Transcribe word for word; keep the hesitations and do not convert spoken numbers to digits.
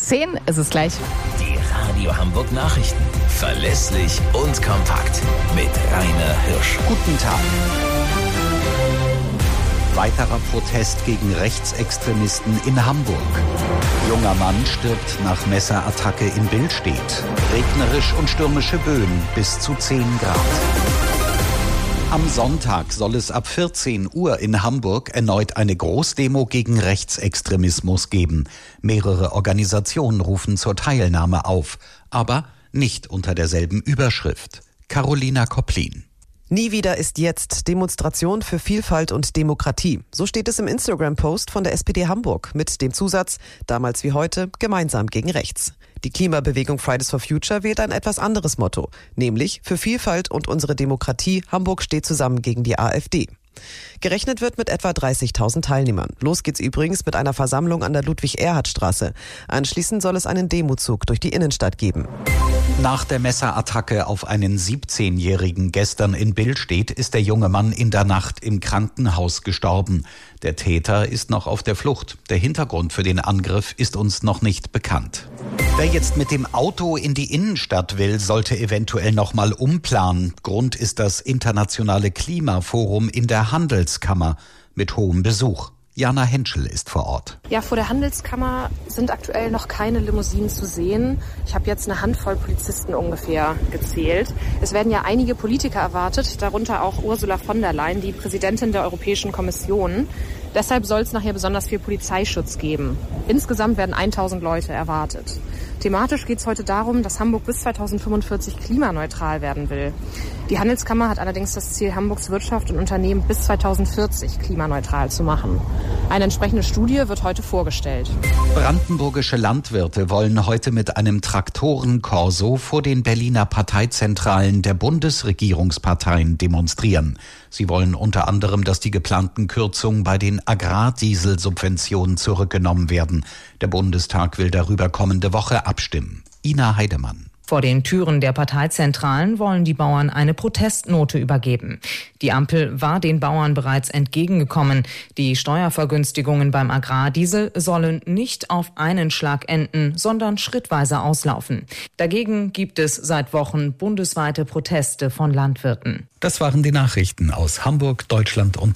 zehn ist es gleich. Die Radio Hamburg Nachrichten. Verlässlich und kompakt. Mit Rainer Hirsch. Guten Tag. Weiterer Protest gegen Rechtsextremisten in Hamburg. Junger Mann stirbt nach Messerattacke in Billstedt. Regnerisch und stürmische Böen bis zu zehn Grad. Am Sonntag soll es ab vierzehn Uhr in Hamburg erneut eine Großdemo gegen Rechtsextremismus geben. Mehrere Organisationen rufen zur Teilnahme auf, aber nicht unter derselben Überschrift. Carolina Koplin. Nie wieder ist jetzt Demonstration für Vielfalt und Demokratie. So steht es im Instagram-Post von der S P D Hamburg mit dem Zusatz, damals wie heute, gemeinsam gegen rechts. Die Klimabewegung Fridays for Future wählt ein etwas anderes Motto, nämlich für Vielfalt und unsere Demokratie, Hamburg steht zusammen gegen die AfD. Gerechnet wird mit etwa dreißigtausend Teilnehmern. Los geht's übrigens mit einer Versammlung an der Ludwig-Erhard-Straße. Anschließend soll es einen Demozug durch die Innenstadt geben. Nach der Messerattacke auf einen siebzehnjährigen gestern in Billstedt ist der junge Mann in der Nacht im Krankenhaus gestorben. Der Täter ist noch auf der Flucht. Der Hintergrund für den Angriff ist uns noch nicht bekannt. Wer jetzt mit dem Auto in die Innenstadt will, sollte eventuell noch mal umplanen. Grund ist das internationale Klimaforum in der Handelskammer mit hohem Besuch. Jana Henschel ist vor Ort. Ja, vor der Handelskammer sind aktuell noch keine Limousinen zu sehen. Ich habe jetzt eine Handvoll Polizisten ungefähr gezählt. Es werden ja einige Politiker erwartet, darunter auch Ursula von der Leyen, die Präsidentin der Europäischen Kommission. Deshalb soll es nachher besonders viel Polizeischutz geben. Insgesamt werden tausend Leute erwartet. Thematisch geht es heute darum, dass Hamburg bis zweitausendfünfundvierzig klimaneutral werden will. Die Handelskammer hat allerdings das Ziel, Hamburgs Wirtschaft und Unternehmen bis zweitausendvierzig klimaneutral zu machen. Eine entsprechende Studie wird heute vorgestellt. Brandenburgische Landwirte wollen heute mit einem Traktorenkorso vor den Berliner Parteizentralen der Bundesregierungsparteien demonstrieren. Sie wollen unter anderem, dass die geplanten Kürzungen bei den Agrardieselsubventionen zurückgenommen werden. Der Bundestag will darüber kommende Woche abstimmen. Ina Heidemann. Vor den Türen der Parteizentralen wollen die Bauern eine Protestnote übergeben. Die Ampel war den Bauern bereits entgegengekommen. Die Steuervergünstigungen beim Agrardiesel sollen nicht auf einen Schlag enden, sondern schrittweise auslaufen. Dagegen gibt es seit Wochen bundesweite Proteste von Landwirten. Das waren die Nachrichten aus Hamburg, Deutschland und